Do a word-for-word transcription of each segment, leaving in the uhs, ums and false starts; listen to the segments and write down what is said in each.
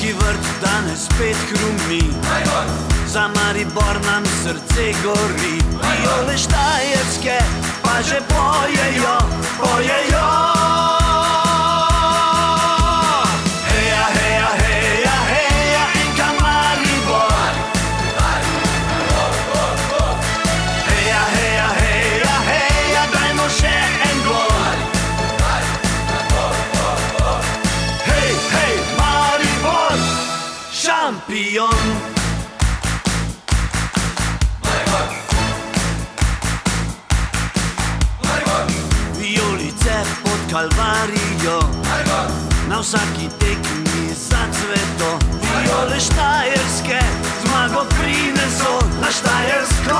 Celjski vrt danes spet hrumi, za Maribor nam srce gori. Viole štajerske pa že pojejo, pojejo. Heja, heja, heja, heja, enka Maribor. Heja, heja, heja, heja, dajmo še en gol. Hej, hej, Maribor, šampion. Vijolice pod Kalvarijo, na vsaki tekmi zacveto. Viole štajerske zmago prineso na Štajersko.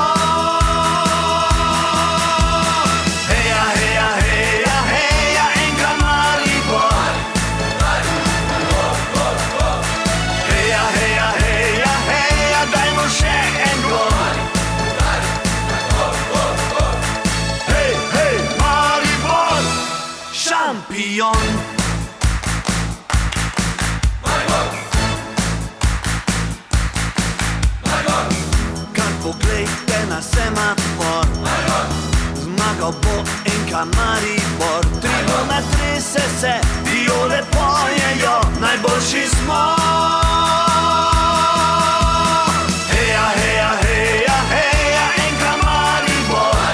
Heja, heja, heja, heja, enka Maribor. Heja, heja, heja, heja, dajmo še en gol. Hej, hej, Maribor, šampion. Kar poglejte na semafor, zmagal bo enka Maribor. Tribuna trese se, viole pojejo, najboljši smo. Heja, heja, heja, heja, enka Maribor.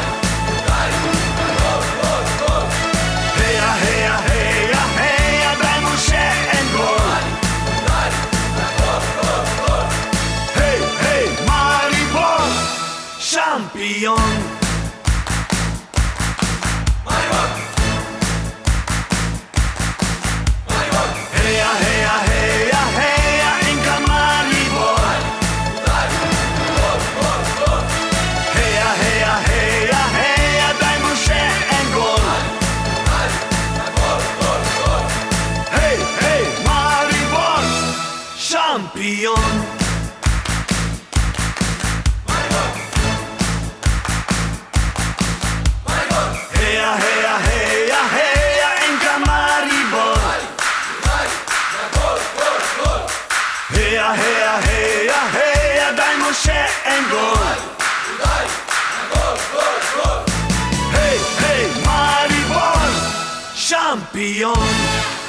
Heja, heja, heja, heja, dajmo še en gol. Hej, hej, Maribor, šampion. Heja, heja, heja, heja, enka Maribor. Heja, heja, heja, heja, dajmo še en gol. Hej, hej, Maribor, šampion. Heja, heja, heja, heja, enka Maribor. Heja, heja, heja, heja, dajmo še en gol. Hej, hej, Maribor, šampion.